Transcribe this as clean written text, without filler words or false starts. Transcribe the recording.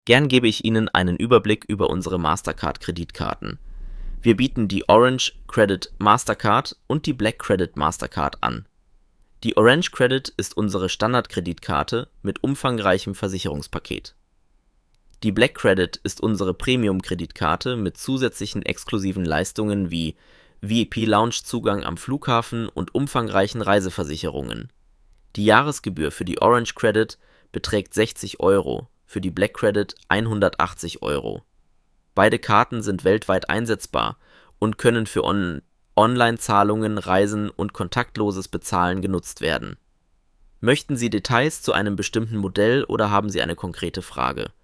Gern gebe ich Ihnen einen Überblick über unsere Mastercard-Kreditkarten. Wir bieten die Orange Credit Mastercard und die Black Credit Mastercard an. Die Orange Credit ist unsere Standardkreditkarte mit umfangreichem Versicherungspaket. Die Black Credit ist unsere Premium-Kreditkarte mit zusätzlichen exklusiven Leistungen wie VIP-Lounge-Zugang am Flughafen und umfangreichen Reiseversicherungen. Die Jahresgebühr für die Orange Credit beträgt 60 €, für die Black Credit 180 €. Beide Karten sind weltweit einsetzbar und können für Online-Zahlungen, Reisen und kontaktloses Bezahlen genutzt werden. Möchten Sie Details zu einem bestimmten Modell oder haben Sie eine konkrete Frage?